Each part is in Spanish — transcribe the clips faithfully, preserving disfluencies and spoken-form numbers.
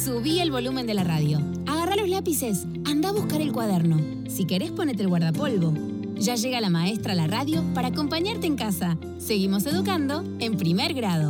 Subí el volumen de la radio. Agarrá los lápices. Anda a buscar el cuaderno. Si querés, ponete el guardapolvo. Ya llega la maestra a la radio para acompañarte en casa. Seguimos educando en primer grado.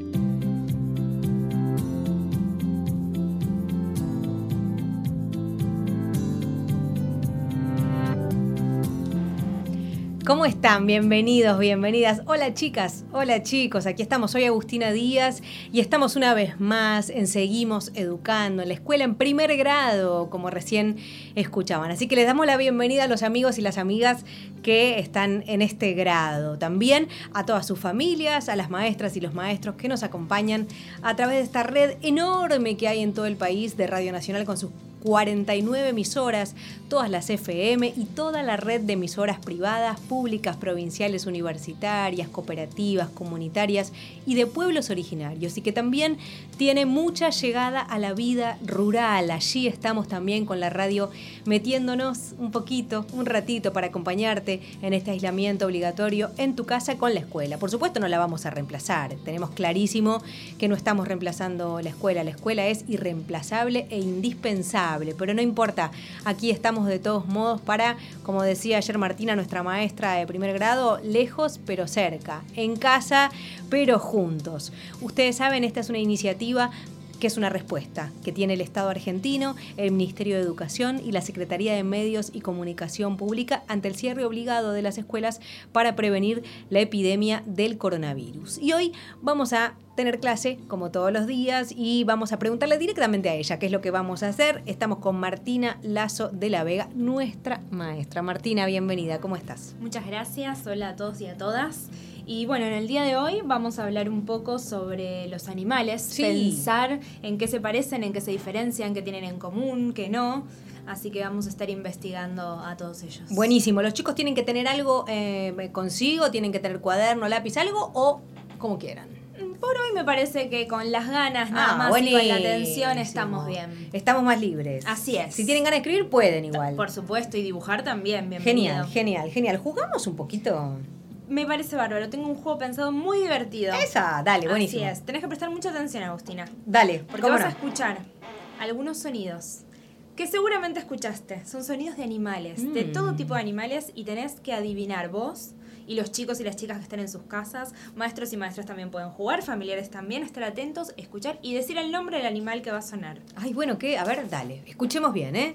¿Cómo están? Bienvenidos, bienvenidas. Hola chicas, hola chicos. Aquí estamos, soy Agustina Díaz y estamos una vez más en Seguimos Educando en la escuela en primer grado, como recién escuchaban. Así que les damos la bienvenida a los amigos y las amigas que están en este grado. También a todas sus familias, a las maestras y los maestros que nos acompañan a través de esta red enorme que hay en todo el país de Radio Nacional con sus cuarenta y nueve emisoras, todas las F M y toda la red de emisoras privadas, públicas, provinciales, universitarias, cooperativas, comunitarias y de pueblos originarios, y que también tiene mucha llegada a la vida rural. Allí estamos también con la radio metiéndonos un poquito, un ratito para acompañarte en este aislamiento obligatorio en tu casa con la escuela. Por supuesto no la vamos a reemplazar, tenemos clarísimo que no estamos reemplazando la escuela, la escuela es irreemplazable e indispensable. Pero no importa, aquí estamos de todos modos para, como decía ayer Martina, nuestra maestra de primer grado, lejos pero cerca, en casa pero juntos. Ustedes saben, esta es una iniciativa que es una respuesta que tiene el Estado argentino, el Ministerio de Educación y la Secretaría de Medios y Comunicación Pública ante el cierre obligado de las escuelas para prevenir la epidemia del coronavirus. Y hoy vamos a tener clase, como todos los días, y vamos a preguntarle directamente a ella qué es lo que vamos a hacer. Estamos con Martina Lazo de la Vega, nuestra maestra. Martina, bienvenida, ¿cómo estás? Muchas gracias, hola a todos y a todas. Y bueno, en el día de hoy vamos a hablar un poco sobre los animales, sí. Pensar en qué se parecen, en qué se diferencian, qué tienen en común, qué no. Así que vamos a estar investigando a todos ellos. Buenísimo. ¿Los chicos tienen que tener algo eh, consigo? ¿Tienen que tener cuaderno, lápiz, algo? ¿O como quieran? Por hoy me parece que con las ganas nada ah, más buenísimo. Y con la atención estamos bien. Estamos más libres. Así es. Si tienen ganas de escribir, pueden igual. Por supuesto, y dibujar también, bienvenido. Genial, genial, genial. ¿Jugamos un poquito? Me parece bárbaro. Tengo un juego pensado muy divertido. Esa, dale, buenísimo. Así es. Tenés que prestar mucha atención, Agustina. Dale, porque ¿cómo vas no? a escuchar algunos sonidos que seguramente escuchaste. Son sonidos de animales, mm. de todo tipo de animales, y tenés que adivinar vos y los chicos y las chicas que están en sus casas. Maestros y maestras también pueden jugar, familiares también, estar atentos, escuchar y decir el nombre del animal que va a sonar. Ay, bueno, ¿qué? A ver, dale. Escuchemos bien, ¿eh?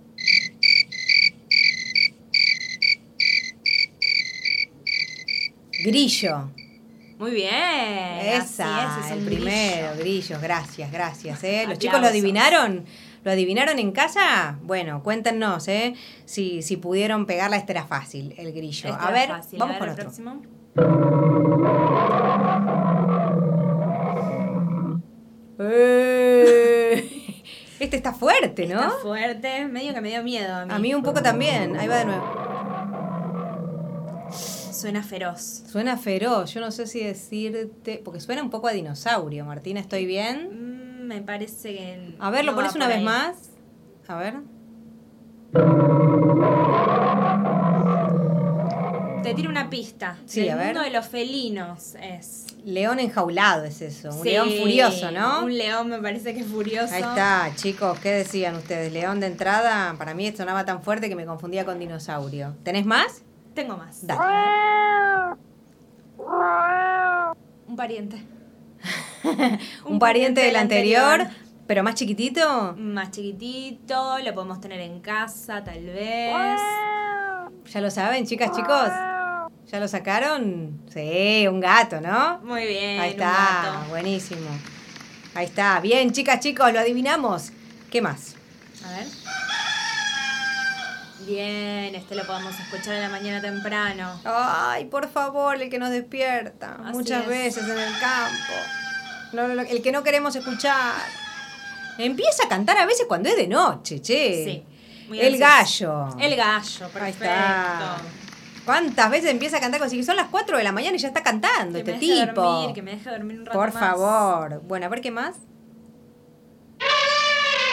Grillo. Muy bien. Esa, así es, es el un primero, grillo. grillos, gracias, gracias. ¿eh? ¿Los Aplausos. chicos lo adivinaron? ¿Lo adivinaron en casa? Bueno, cuéntenos, ¿eh? Si, si pudieron pegarla, este era fácil, el grillo. Este a era ver, fácil. vamos a ver, con el otro. próximo. Eh, este está fuerte, ¿no? Está fuerte, medio que me dio miedo a mí. A mí un poco también. Ahí va de nuevo. Suena feroz. Suena feroz, yo no sé si decirte, porque suena un poco a dinosaurio, Martina, ¿estoy bien? Mm, me parece que... A ver, ¿lo no pones va una por vez ahí. más? A ver. Te tiro una pista. Sí, Del a ver. mundo de los felinos es. León enjaulado es eso, un Sí, león furioso, ¿no? Un león me parece que es furioso. Ahí está, chicos, ¿qué decían ustedes? León de entrada, para mí sonaba tan fuerte que me confundía con dinosaurio. ¿Tenés más? Tengo más. Dale. Un pariente. un, un pariente del anterior, anterior, pero más chiquitito. Más chiquitito, lo podemos tener en casa, tal vez. ¿Ya lo saben, chicas, chicos? ¿Ya lo sacaron? Sí, un gato, ¿no? Muy bien. Ahí está, un gato. Buenísimo. Ahí está. Bien, chicas, chicos, lo adivinamos. ¿Qué más? A ver. Bien, este lo podemos escuchar en la mañana temprano. Ay, por favor, el que nos despierta. Así muchas es. veces en el campo. No, no, el que no queremos escuchar. Empieza a cantar a veces cuando es de noche, che. Sí. Muy el ansioso. gallo. El gallo, perfecto. Ahí está. ¿Cuántas veces empieza a cantar? Como si son las cuatro de la mañana y ya está cantando que este me deje tipo? Dormir, que me deje dormir un rato Por más. favor. Bueno, a ver qué más.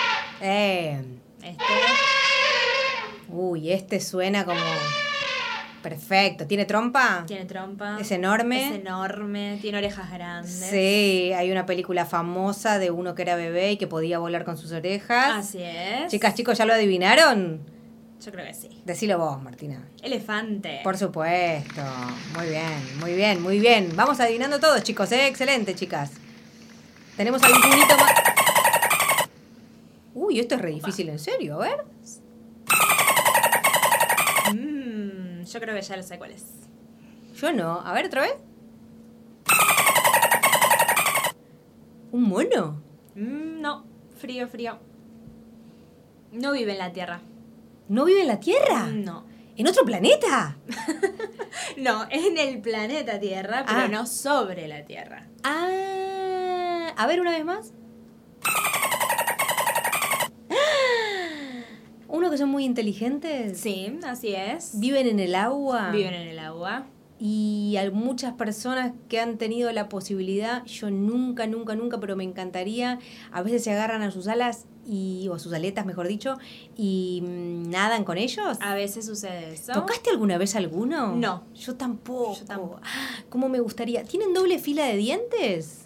Eh. Este. Uy, este suena como... Perfecto. ¿Tiene trompa? Tiene trompa. ¿Es enorme? Es enorme, tiene orejas grandes. Sí, hay una película famosa de uno que era bebé y que podía volar con sus orejas. Así es. Chicas, chicos, ¿ya lo adivinaron? Yo creo que sí. Decilo vos, Martina. Elefante. Por supuesto. Muy bien, muy bien, muy bien. Vamos adivinando todos, chicos, ¿eh? Excelente, chicas. Tenemos algún punito más. Uy, esto es re difícil, en serio, a ver. Mm, yo creo que ya lo sé cuál es. Yo no. A ver, otra vez. ¿Un mono? Mm, no, frío, frío. No vive en la Tierra. ¿No vive en la Tierra? No. ¿En otro planeta? No, es en el planeta Tierra, pero Ah. no sobre la Tierra. Ah, a ver una vez más. Uno que son muy inteligentes. Sí, así es. Viven en el agua. Viven en el agua. Y hay muchas personas que han tenido la posibilidad, yo nunca, nunca, nunca, pero me encantaría, a veces se agarran a sus alas, y, o a sus aletas, mejor dicho, y mm, nadan con ellos. A veces sucede eso. ¿Tocaste alguna vez alguno? No. Yo tampoco. Yo tampoco. Ah, ¿cómo me gustaría? ¿Tienen doble fila de dientes?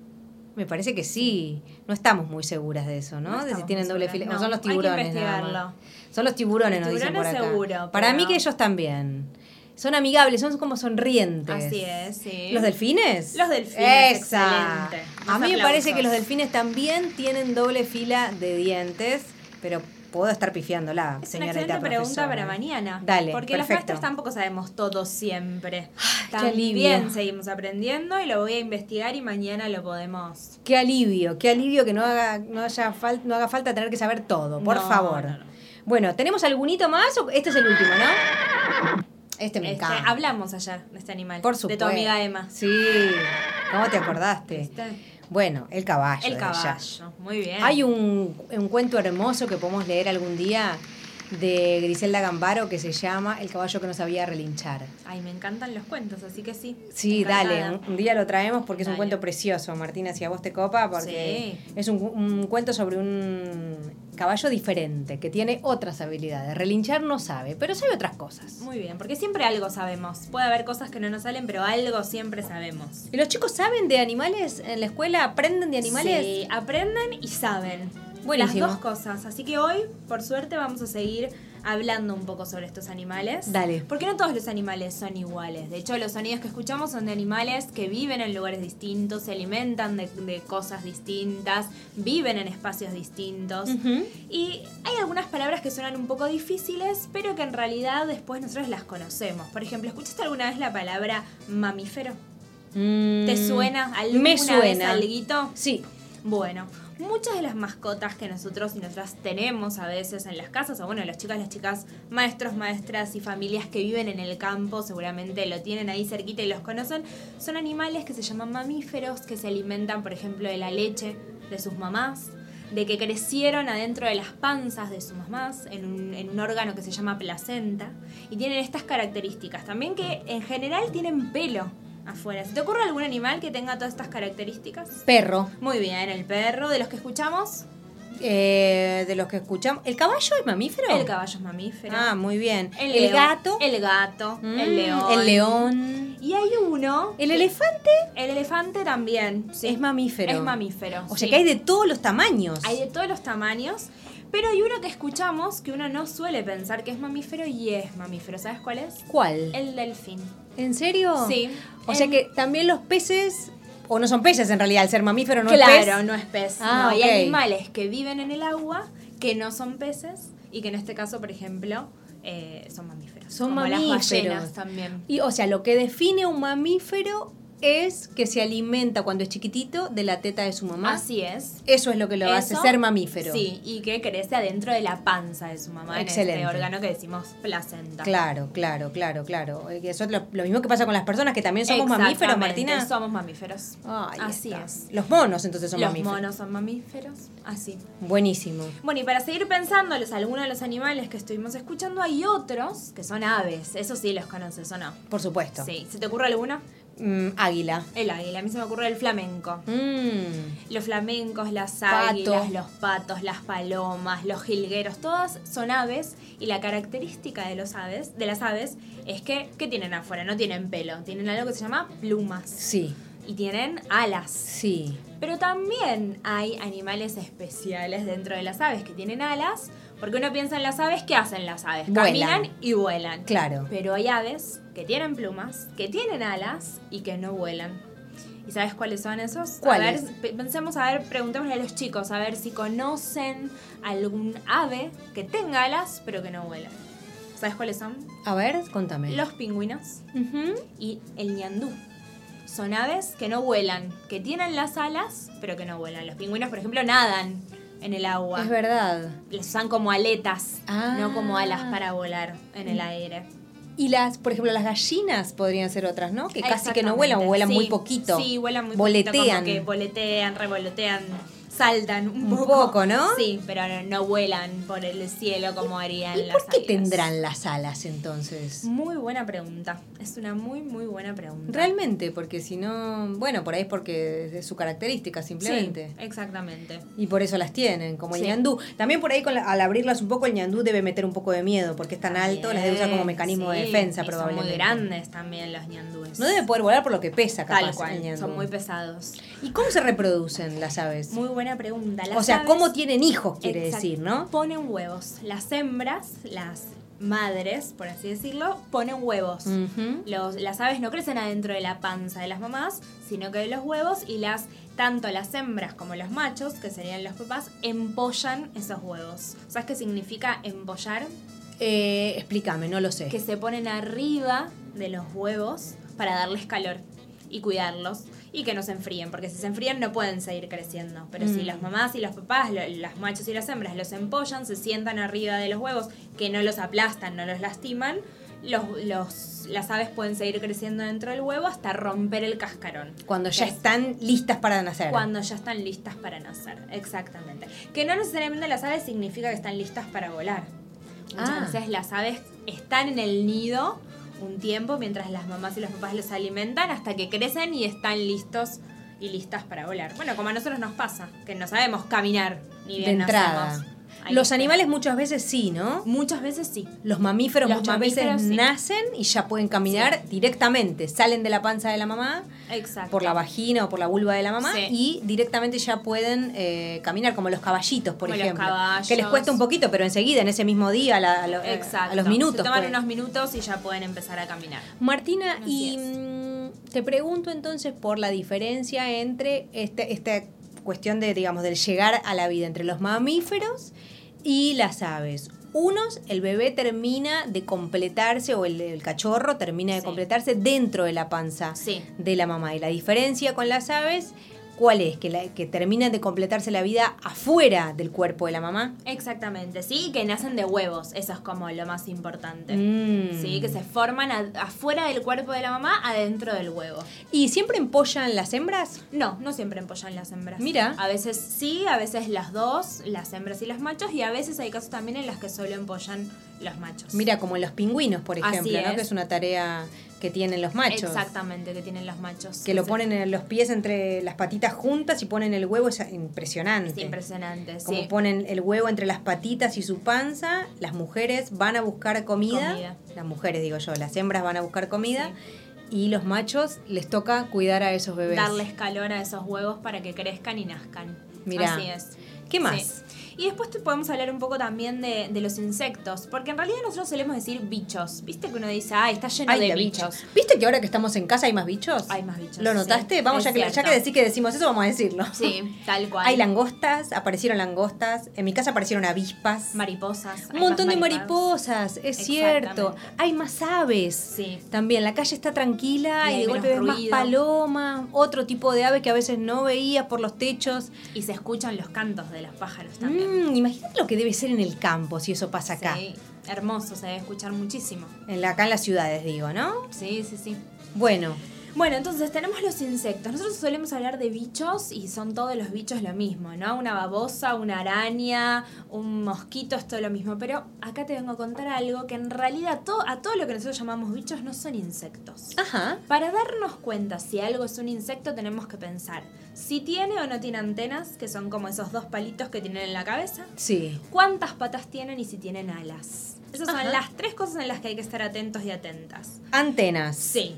Me parece que sí. No estamos muy seguras de eso, ¿no? No de si estamos tienen muy doble seguras. fila. No, o son los hay que tiburones. nada más. investigarlo. Son los tiburones, Los nos dicen por tiburones acá. seguro, Para pero- mí que ellos también. Son amigables, son como sonrientes. Así es, sí. ¿Los delfines? Los delfines, Esa. excelente. A Más mí me parece aplausos. que los delfines también tienen doble fila de dientes, pero puedo estar pifiándola, Es una señorita excelente pregunta profesora. para mañana. Dale, Porque los perfecto. maestros tampoco sabemos todo siempre. qué alivio. También seguimos aprendiendo y lo voy a investigar y mañana lo podemos. Qué alivio, qué alivio que no haga, no haya fal- no haga falta tener que saber todo, por No, favor. no, no. Bueno, ¿tenemos algunito más o este es el último, no? Este me Este, encanta. hablamos ayer de este animal. Por De supuesto. tu amiga Emma. Sí, ¿cómo te acordaste? ¿Viste? Bueno, el caballo. El de ella. caballo. Muy bien. Hay un, un cuento hermoso que podemos leer algún día de Griselda Gambaro que se llama El caballo que no sabía relinchar. Ay, me encantan los cuentos, así que sí. Sí, dale, Encantada. un, un día lo traemos porque es un Dale. cuento precioso, Martina, si a vos te copa, porque Sí. es un, un cuento sobre un caballo diferente, que tiene otras habilidades. Relinchar no sabe, pero sabe otras cosas. Muy bien, porque siempre algo sabemos. Puede haber cosas que no nos salen, pero algo siempre sabemos. ¿Y los chicos saben de animales en la escuela? ¿Aprenden de animales? Sí, aprenden y saben. Buenísimo. Las dos cosas. Así que hoy, por suerte, vamos a seguir hablando un poco sobre estos animales. Dale. Porque no todos los animales son iguales. De hecho, los sonidos que escuchamos son de animales que viven en lugares distintos, se alimentan de, de cosas distintas, viven en espacios distintos. Ujú. Y hay algunas palabras que suenan un poco difíciles, pero que en realidad después nosotros las conocemos. Por ejemplo, ¿escuchaste alguna vez la palabra mamífero? Mm, ¿Te suena alguna Me vez suena. alguito? Sí. Bueno, muchas de las mascotas que nosotros y nosotras tenemos a veces en las casas, o bueno, los chicos, las chicas, maestros, maestras y familias que viven en el campo, seguramente lo tienen ahí cerquita y los conocen, son animales que se llaman mamíferos, que se alimentan, por ejemplo, de la leche de sus mamás, de que crecieron adentro de las panzas de sus mamás, en un, en un órgano que se llama placenta, y tienen estas características. También que en general tienen pelo afuera. ¿Se te ocurre algún animal que tenga todas estas características? Perro. Muy bien, el perro, de los que escuchamos, Eh, de los que escuchamos. ¿El caballo es mamífero? el caballo es mamífero. Ah, muy bien. el, El, león- gato. El gato, Mm, el león. El león. Y hay uno, El elefante el elefante también. Sí, es mamífero. es mamífero. O sea sí. que hay de todos los tamaños. Hay de todos los tamaños, pero hay uno que escuchamos que uno no suele pensar que es mamífero y es mamífero. ¿Sabes cuál es? ¿Cuál? El delfín. ¿En serio? Sí. O sea En- que también los peces, o no son peces en realidad, al ser mamífero no es claro, pez. no es pez. Ah, no, hay ok. animales que viven en el agua que no son peces y que en este caso, por ejemplo, eh, son mamíferos. Son como mamíferos. las ballenas también. Y, o sea, lo que define un mamífero es que se alimenta cuando es chiquitito de la teta de su mamá. Así es. Eso es lo que lo hace Eso, ser mamífero. Sí, y que crece adentro de la panza de su mamá Excelente. en este órgano que decimos placenta. Claro, claro, claro, claro. Eh, que Eso es lo, lo mismo que pasa con las personas que también somos mamíferos, Exactamente, Martina. Somos mamíferos. Ahí Así está. es. Los monos entonces son Los mamíferos. monos son mamíferos. Así. Buenísimo. Bueno, y para seguir pensando los algunos de los animales que estuvimos escuchando, hay otros que son aves. Eso sí los conoces o no. Por supuesto. Sí. ¿Se te ocurre alguna? Mm, águila. El águila, a mí se me ocurre el flamenco. Mm. Los flamencos, las Pato. águilas, los patos, las palomas, los jilgueros, todas son aves y la característica de los aves, de las aves, es que ¿qué tienen afuera? No tienen pelo, tienen algo que se llama plumas Sí, y tienen alas. sí. Pero también hay animales especiales dentro de las aves que tienen alas, porque uno piensa en las aves, ¿qué hacen las aves? Vuelan. Caminan y vuelan. Claro. Pero hay aves que tienen plumas, que tienen alas y que no vuelan. ¿Y sabes cuáles son esos? ¿Cuáles? A ver, pe- pensemos, a ver, preguntémosle a los chicos, a ver si conocen algún ave que tenga alas, pero que no vuela. ¿Sabes cuáles son? A ver, contame. Los pingüinos Ujú. y el ñandú. Son aves que no vuelan, que tienen las alas, pero que no vuelan. Los pingüinos, por ejemplo, nadan en el agua. Es verdad. Les usan como aletas, Ah. no como alas para volar en el aire. Y las, por ejemplo, las gallinas podrían ser otras, ¿no? Que casi que no Exactamente. vuelan o vuelan Sí, muy poquito. Sí, vuelan muy Boletean. poquito. Como que boletean, revolotean, saltan un, Un poco. poco, ¿no? Sí, pero no, no vuelan por el cielo como harían ¿Y las por qué águilas. tendrán las alas entonces? Muy buena pregunta. Es una muy, muy buena pregunta. Realmente, porque si no, bueno, por ahí es porque es de su característica simplemente. Sí, exactamente. Y por eso las tienen, como el Sí. ñandú. También por ahí con la- al abrirlas un poco, el ñandú debe meter un poco de miedo, porque es tan alto, las debe usar como mecanismo de Sí, defensa y probablemente. Son muy grandes también los ñandúes. No debe poder volar por lo que pesa, capaz, Tal el cual, ñandú. son muy pesados. ¿Y cómo se reproducen las aves? Muy buena pregunta. Las o sea, aves- ¿cómo tienen hijos, quiere Exacto. decir, no? Ponen huevos. Las hembras, las madres, por así decirlo, ponen huevos. Ujú. Los, las aves no crecen adentro de la panza de las mamás, sino que de los huevos, y las tanto las hembras como los machos, que serían los papás, empollan esos huevos. ¿Sabes qué significa empollar? Eh, explícame, no lo sé. Que se ponen arriba de los huevos para darles calor y cuidarlos y que no se enfríen, porque si se enfrían no pueden seguir creciendo. Pero Mm. si las mamás y los papás, lo- los machos y las hembras los empollan, se sientan arriba de los huevos, que no los aplastan, no los lastiman, los, los, las aves pueden seguir creciendo dentro del huevo hasta romper el cascarón. Cuando ya Que es están listas para nacer. Cuando ya están listas para nacer, exactamente. Que no necesariamente las aves significa que están listas para volar. Muchas Ah. veces las aves están en el nido un tiempo mientras las mamás y los papás los alimentan hasta que crecen y están listos y listas para volar. Bueno, como a nosotros nos pasa, que no sabemos caminar ni de bien entrada. nacemos. Hay Los que- animales muchas veces sí, ¿no? Muchas veces sí. Los mamíferos Los muchas mamíferos, veces sí. nacen y ya pueden caminar directamente. Salen de la panza de la mamá, Exacto. por la vagina o por la vulva de la mamá, Sí. y directamente ya pueden eh, caminar, como los caballitos, por Como los ejemplo. caballos. Que les cuesta un poquito, pero enseguida, en ese mismo día, a, la- a lo- Exacto. a los minutos. Se toman pueden. unos minutos y ya pueden empezar a caminar. Martina, Así y es. mm, te pregunto entonces por la diferencia entre este, esta cuestión de, digamos, del llegar a la vida entre los mamíferos y las aves. Unos, el bebé termina de completarse, o el, el cachorro termina de Sí. completarse dentro de la panza Sí. de la mamá. Y la diferencia con las aves, ¿cuál es? Que, la, que terminan de completarse la vida afuera del cuerpo de la mamá. Exactamente, sí, que nacen de huevos, eso es como lo más importante. Mm. Sí, que se forman a- afuera del cuerpo de la mamá, adentro del huevo. ¿Y siempre empollan las hembras? No, no siempre empollan las hembras. Mira. A veces sí, a veces las dos, las hembras y los machos, y a veces hay casos también en las que solo empollan los machos. Mira, como los pingüinos, por Así ejemplo, ¿no? es. Que es una tarea que tienen los machos. Exactamente, que tienen los machos. Que lo Sí. ponen en los pies entre las patitas juntas y ponen el huevo, es impresionante. Es impresionante, Como sí. ponen el huevo entre las patitas y su panza, las mujeres van a buscar comida, Comida. las mujeres digo yo, las hembras van a buscar comida y los machos les toca cuidar a esos bebés. Darles calor a esos huevos para que crezcan y nazcan. Mirá. Así es. ¿Qué más? Sí. Y después te podemos hablar un poco también de, de los insectos, porque en realidad nosotros solemos decir bichos. ¿Viste que uno dice, ay, está lleno Ay, de la bichos? bicho. ¿Viste que ahora que estamos en casa hay más bichos? Hay más bichos. ¿Lo notaste? sí. Vamos, Es ya que, ya cierto. que decís que decimos eso, vamos a decirlo. Sí, tal cual. Hay langostas, aparecieron langostas. En mi casa aparecieron avispas. Mariposas. Un hay montón más de mariposas. mariposas, es cierto. Exactamente. Hay más aves. Sí. También la calle está tranquila Y y, hay de menos golpe ves más ruido. palomas, otro tipo de ave que a veces no veías por los techos. Y se escuchan los cantos de los pájaros también. Mm, imagínate lo que debe ser en el campo si eso pasa acá. Sí, hermoso, se debe escuchar muchísimo. En la, acá en las ciudades, digo, ¿no? Sí, sí, sí. Bueno, Bueno, entonces tenemos los insectos. Nosotros solemos hablar de bichos y son todos los bichos lo mismo, ¿no? Una babosa, una araña, un mosquito es todo lo mismo. Pero acá te vengo a contar algo que en realidad todo, a todo lo que nosotros llamamos bichos no son insectos. Ajá. Para darnos cuenta si algo es un insecto tenemos que pensar si tiene o no tiene antenas, que son como esos dos palitos que tienen en la cabeza. Sí. Cuántas patas tienen y si tienen alas. Esas Ajá. son las tres cosas en las que hay que estar atentos y atentas. Antenas. Sí.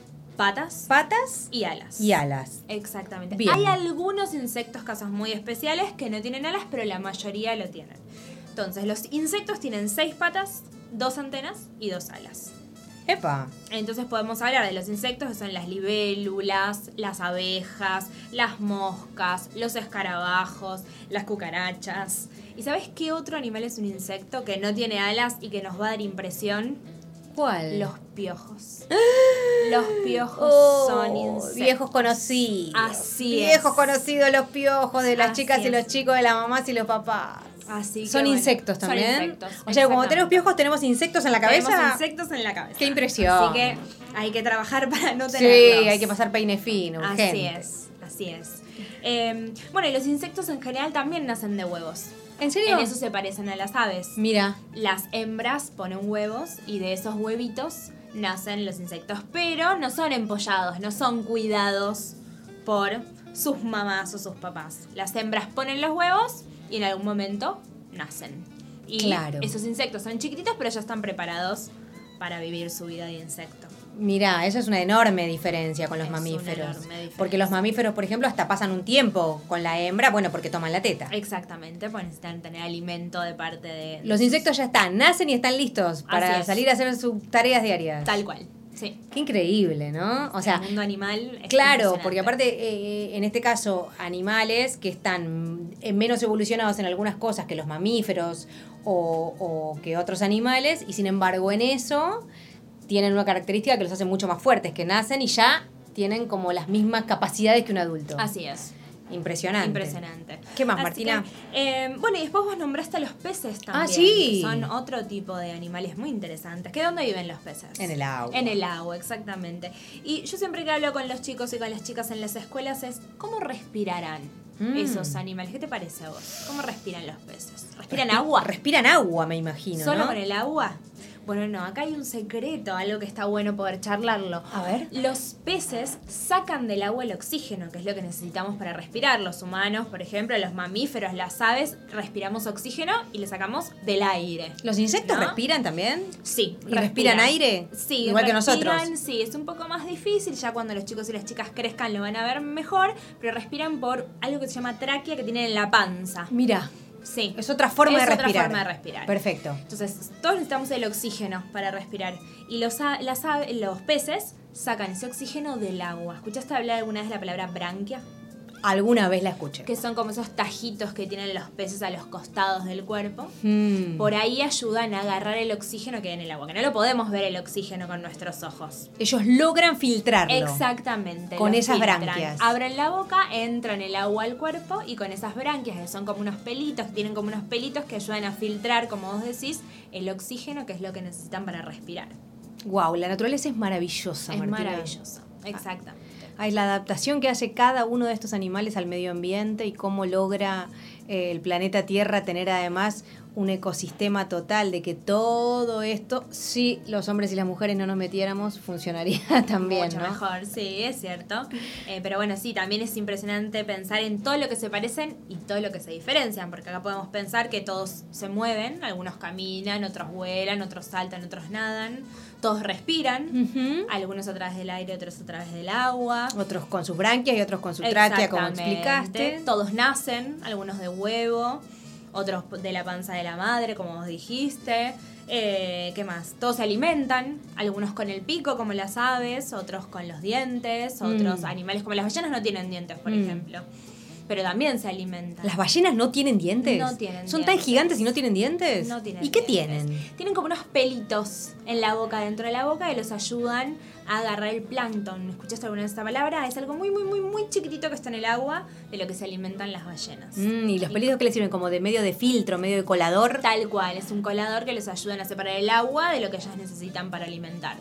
Patas. Patas Y alas. y alas. Exactamente. Bien. Hay algunos insectos, casos muy especiales, que no tienen alas, pero la mayoría lo tienen. Entonces, los insectos tienen seis patas, dos antenas y dos alas. Epa. Entonces podemos hablar de los insectos que son las libélulas, las abejas, las moscas, los escarabajos, las cucarachas. ¿Y sabes qué otro animal es un insecto que no tiene alas y que nos va a dar impresión? ¿Cuál? Los piojos. Los piojos Oh, son insectos. viejos conocidos. Así Viejos es. conocidos los piojos de las Así chicas y es. los chicos, de las mamás y los papás. Así que Son bueno, insectos son también. insectos, O sea, como tenemos exactamente. piojos, tenemos insectos en la cabeza. Tenemos insectos en la cabeza. Qué impresión. Así que hay que trabajar para no Sí, tenerlos. hay que pasar peine fino, urgente. Así es, así es. Eh, bueno, y los insectos en general también nacen de huevos. ¿En serio? En eso se parecen a las aves. Mira. Las hembras ponen huevos y de esos huevitos nacen los insectos. Pero no son empollados, no son cuidados por sus mamás o sus papás. Las hembras ponen los huevos y en algún momento nacen. Y Claro. esos insectos son chiquititos, pero ya están preparados para vivir su vida de insecto. Mira, eso es una enorme diferencia con los Es una mamíferos. enorme diferencia. Porque los mamíferos, por ejemplo, hasta pasan un tiempo con la hembra, bueno, porque toman la teta. Exactamente, pues necesitan tener alimento de parte de... Los insectos ya están, nacen y están listos para Así es. salir a hacer sus tareas diarias. Tal cual, sí. Qué increíble, ¿no? O sea, el mundo animal es claro, impresionante. porque aparte, eh, en este caso, animales que están eh, menos evolucionados en algunas cosas que los mamíferos o, o que otros animales, y sin embargo en eso tienen una característica que los hace mucho más fuertes, que nacen y ya tienen como las mismas capacidades que un adulto. Así es. Impresionante. Impresionante. ¿Qué más, Así Martina? que, eh, bueno, y después vos nombraste a los peces también. Ah, sí. Que son otro tipo de animales muy interesantes. ¿Que dónde viven los peces? En el agua. En el agua, exactamente. Y yo siempre que hablo con los chicos y con las chicas en las escuelas es ¿cómo respirarán Mm. esos animales? ¿Qué te parece a vos? ¿Cómo respiran los peces? ¿Respiran agua? Respiran agua, me imagino, ¿Solo ¿no? con el agua? Bueno, no, acá hay un secreto, algo que está bueno poder charlarlo. A ver. Los peces sacan del agua el oxígeno, que es lo que necesitamos para respirar. Los humanos, por ejemplo, los mamíferos, las aves, respiramos oxígeno y le sacamos del aire. ¿Los insectos ¿No? respiran también? Sí. ¿Y respiran aire? Sí. Igual que respiran, nosotros. Sí, es un poco más difícil. Ya cuando los chicos y las chicas crezcan lo van a ver mejor. Pero respiran por algo que se llama tráquea que tienen en la panza. Mira, Sí. es otra forma Es de otra respirar. forma de respirar. Perfecto. Entonces, todos necesitamos el oxígeno para respirar. Y los, a- las ave- los peces sacan ese oxígeno del agua. ¿Escuchaste hablar alguna vez de la palabra branquia? Alguna vez la escuché. Que son como esos tajitos que tienen los peces a los costados del cuerpo. Mm. Por ahí ayudan a agarrar el oxígeno que hay en el agua. Que no lo podemos ver el oxígeno con nuestros ojos. Ellos logran filtrarlo. Exactamente. Con lo esas filtran. branquias. Abren la boca, entran el agua al cuerpo y con esas branquias, que son como unos pelitos, que tienen como unos pelitos que ayudan a filtrar, como vos decís, el oxígeno, que es lo que necesitan para respirar. Wow, la naturaleza es maravillosa, Es Martina. maravilloso. Exactamente. Ay, la adaptación que hace cada uno de estos animales al medio ambiente y cómo logra eh, el planeta Tierra tener además un ecosistema total, de que todo esto, si los hombres y las mujeres no nos metiéramos, funcionaría también, Mucho ¿no? mejor, sí, es cierto. Eh, pero bueno, sí, también es impresionante pensar en todo lo que se parecen y todo lo que se diferencian, porque acá podemos pensar que todos se mueven, algunos caminan, otros vuelan, otros saltan, otros nadan, todos respiran, Ujú. algunos a través del aire, otros a través del agua. Otros con sus branquias y otros con su tráquea, como Exactamente. explicaste. Todos nacen, algunos de huevo, otros de la panza de la madre, como vos dijiste. Eh, ¿Qué más? Todos se alimentan, algunos con el pico, como las aves, otros con los dientes, otros Mm. animales como las ballenas no tienen dientes, por Mm. ejemplo. Pero también se alimentan. ¿Las ballenas no tienen dientes? No tienen ¿Son tan dientes. gigantes y no tienen dientes? No tienen ¿Y qué dientes. tienen? Tienen como unos pelitos en la boca, dentro de la boca, y los ayudan a agarrar el plancton. ¿Escuchaste alguna vez esta palabra? Es algo muy, muy, muy, muy chiquitito que está en el agua, de lo que se alimentan las ballenas. Mm, ¿y los pelitos que les sirven? ¿Como de medio de filtro, medio de colador? Tal cual, es un colador que les ayuda a separar el agua de lo que ellas necesitan para alimentarse.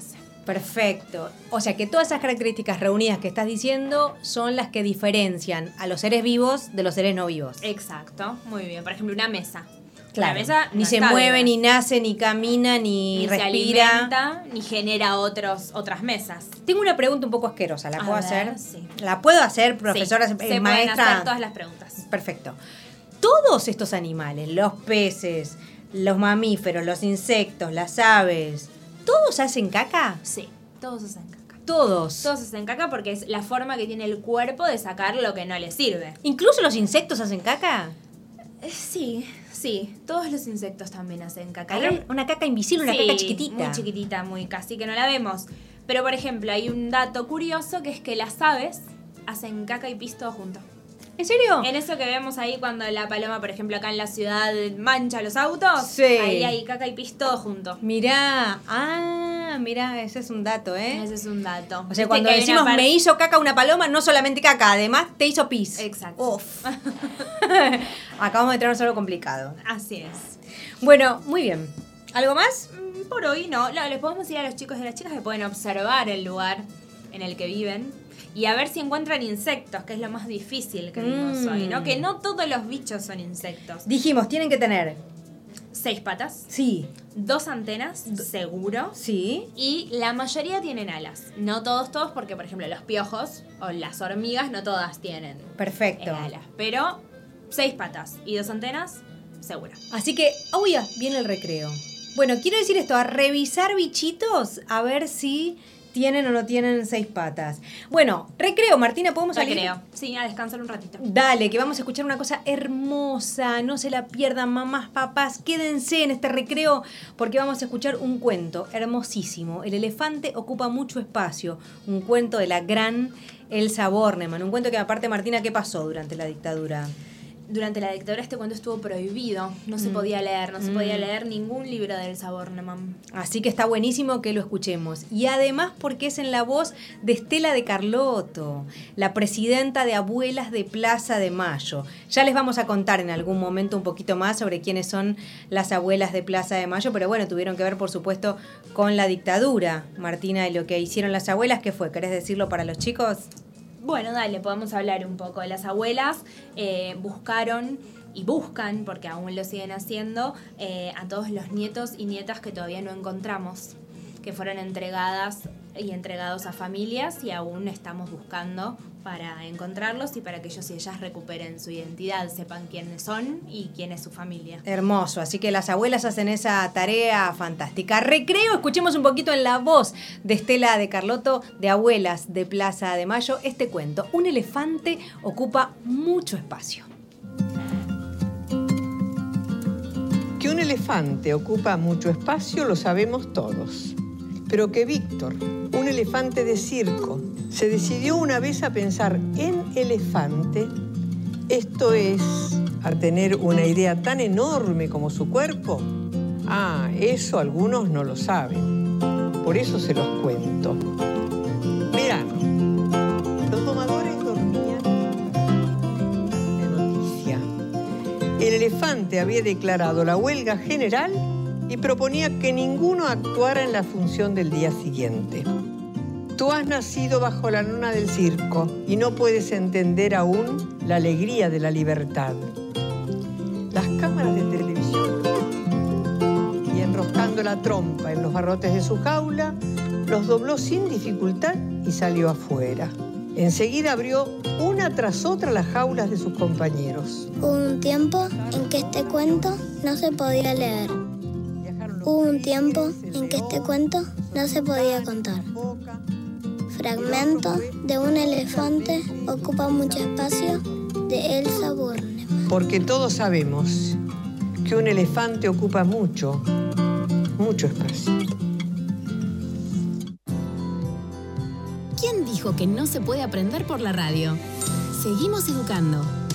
Perfecto. O sea que todas esas características reunidas que estás diciendo son las que diferencian a los seres vivos de los seres no vivos. Exacto, muy bien. Por ejemplo, una mesa. Claro. Una mesa ni no se está mueve, viva. ni nace, ni camina, ni, Ni respira. se alimenta, ni genera otros, otras mesas. Tengo una pregunta un poco asquerosa. ¿La A puedo ver, hacer? sí. ¿La puedo hacer, profesora, Sí, eh, se pueden maestra? hacer todas las preguntas. Perfecto. Todos estos animales, los peces, los mamíferos, los insectos, las aves, ¿todos hacen caca? Sí, todos hacen caca. Todos. Todos hacen caca porque es la forma que tiene el cuerpo de sacar lo que no le sirve. ¿Incluso los insectos hacen caca? Eh, Sí, sí. Todos los insectos también hacen caca. Hay una caca invisible, una Sí, caca chiquitita. muy chiquitita, muy casi que no la vemos. Pero, por ejemplo, hay un dato curioso que es que las aves hacen caca y pis todo junto. ¿En serio? En eso que vemos ahí cuando la paloma, por ejemplo, acá en la ciudad mancha los autos, Sí. ahí hay caca y pis todo junto. Mirá, ah, mirá, ese es un dato, ¿eh? Ese es un dato. O sea, Viste cuando que hay decimos una par- me hizo caca una paloma, no solamente caca, además te hizo pis. Exacto. Uf. Acabamos de traernos algo complicado. Así es. Bueno, muy bien. ¿Algo más? Mm, Por hoy no. No, les podemos decir a los chicos y a las chicas que pueden observar el lugar en el que viven y a ver si encuentran insectos, que es lo más difícil que vimos Mm. hoy, ¿no? Que no todos los bichos son insectos. Dijimos, tienen que tener. Seis patas, Sí, dos antenas, seguro. sí. Y la mayoría tienen alas. No todos, todos, porque por ejemplo los piojos o las hormigas no todas tienen Perfecto. eh, alas. Pero seis patas y dos antenas, seguro. Así que, uy, ya, viene el recreo. Bueno, quiero decir esto, a revisar bichitos, a ver si tienen o no tienen seis patas. Bueno, recreo, Martina, ¿podemos salir? Recreo. Sí, a descansar un ratito. Dale, que vamos a escuchar una cosa hermosa, no se la pierdan, mamás, papás, quédense en este recreo porque vamos a escuchar un cuento hermosísimo. El elefante ocupa mucho espacio, un cuento de la gran Elsa Bornemann, un cuento que aparte, Martina, ¿qué pasó durante la dictadura? Durante la dictadura este cuento estuvo prohibido. No se Mm. podía leer, no se Mm. podía leer ningún libro de Elsa Bornemann. Así que está buenísimo que lo escuchemos. Y además porque es en la voz de Estela de Carlotto, la presidenta de Abuelas de Plaza de Mayo. Ya les vamos a contar en algún momento un poquito más sobre quiénes son las Abuelas de Plaza de Mayo, pero bueno, tuvieron que ver, por supuesto, con la dictadura, Martina, y lo que hicieron las abuelas. ¿Qué fue? ¿Querés decirlo para los chicos? Bueno, dale, podemos hablar un poco. Las abuelas eh, buscaron y buscan, porque aún lo siguen haciendo, eh, a todos los nietos y nietas que todavía no encontramos, que fueron entregadas y entregados a familias y aún estamos buscando para encontrarlos y para que ellos y ellas recuperen su identidad, sepan quiénes son y quién es su familia. Hermoso, así que las abuelas hacen esa tarea fantástica. Recreo, escuchemos un poquito en la voz de Estela de Carlotto, de Abuelas de Plaza de Mayo, este cuento. Un elefante ocupa mucho espacio. Que un elefante ocupa mucho espacio lo sabemos todos. Pero que Víctor, un elefante de circo, se decidió una vez a pensar en elefante, esto es, a tener una idea tan enorme como su cuerpo. Ah, eso algunos no lo saben. Por eso se los cuento. Verano. Los domadores dormían. De noticia. El elefante había declarado la huelga general y proponía que ninguno actuara en la función del día siguiente. Tú has nacido bajo la luna del circo y no puedes entender aún la alegría de la libertad. Las cámaras de televisión y enroscando la trompa en los barrotes de su jaula, los dobló sin dificultad y salió afuera. Enseguida abrió una tras otra las jaulas de sus compañeros. Hubo un tiempo en que este cuento no se podía leer. Hubo un tiempo en que este cuento no se podía contar. Fragmento de un elefante ocupa mucho espacio de Elsa Bornemann. Porque todos sabemos que un elefante ocupa mucho, mucho espacio. ¿Quién dijo que no se puede aprender por la radio? Seguimos educando.